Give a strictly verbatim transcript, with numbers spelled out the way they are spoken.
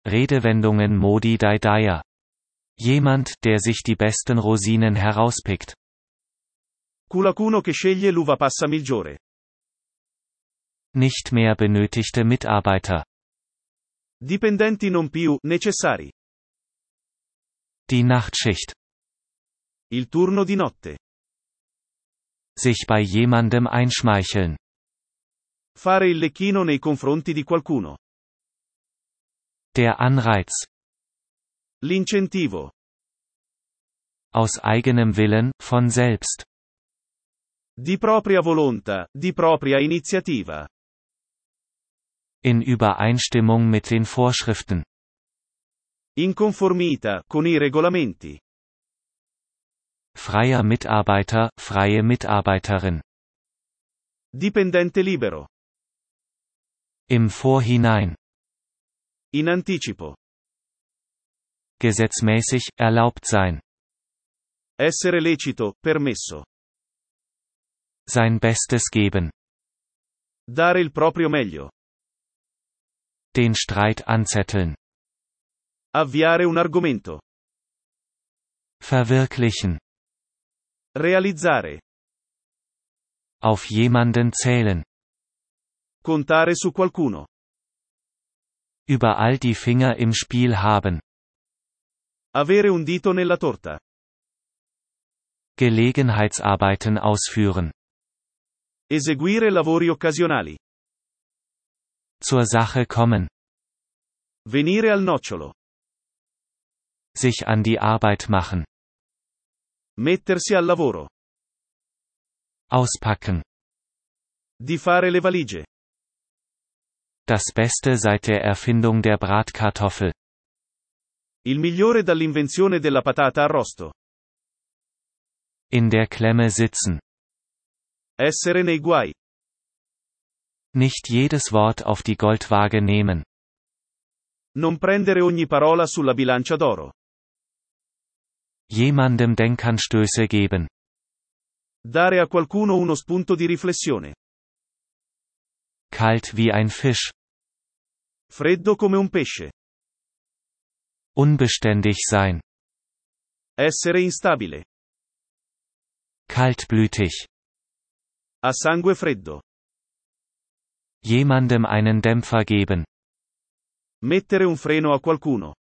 Redewendungen Modi Dai Daya. Jemand, der sich die besten Rosinen herauspickt. Qualcuno che sceglie l'uva passa migliore. Nicht mehr benötigte Mitarbeiter. Dipendenti non più necessari. Die Nachtschicht. Il turno di notte. Sich bei jemandem einschmeicheln. Fare il lecchino nei confronti di qualcuno. Der Anreiz. L'incentivo. Aus eigenem Willen, von selbst. Di propria volontà, di propria iniziativa. In Übereinstimmung mit den Vorschriften. In conformità con i regolamenti. Freier Mitarbeiter, freie Mitarbeiterin. Dipendente libero. Im Vorhinein. In anticipo. Gesetzmäßig, erlaubt sein. Essere lecito, permesso. Sein Bestes geben. Dare il proprio meglio. Den Streit anzetteln. Avviare un argomento. Verwirklichen. Realizzare. Auf jemanden zählen. Contare su qualcuno. Überall die Finger im Spiel haben. Avere un dito nella torta. Gelegenheitsarbeiten ausführen. Eseguire lavori occasionali. Zur Sache kommen. Venire al nocciolo. Sich an die Arbeit machen. Mettersi al lavoro. Auspacken. Di fare le valigie. Das Beste seit der Erfindung der Bratkartoffel. Il migliore dall'invenzione della patata arrosto. In der Klemme sitzen. Essere nei guai. Nicht jedes Wort auf die Goldwaage nehmen. Non prendere ogni parola sulla bilancia d'oro. Jemandem Denkanstöße geben. Dare a qualcuno uno spunto di riflessione. Kalt wie ein Fisch. Freddo come un pesce. Unbeständig sein. Essere instabile. Kaltblütig. A sangue freddo. Jemandem einen Dämpfer geben. Mettere un freno a qualcuno.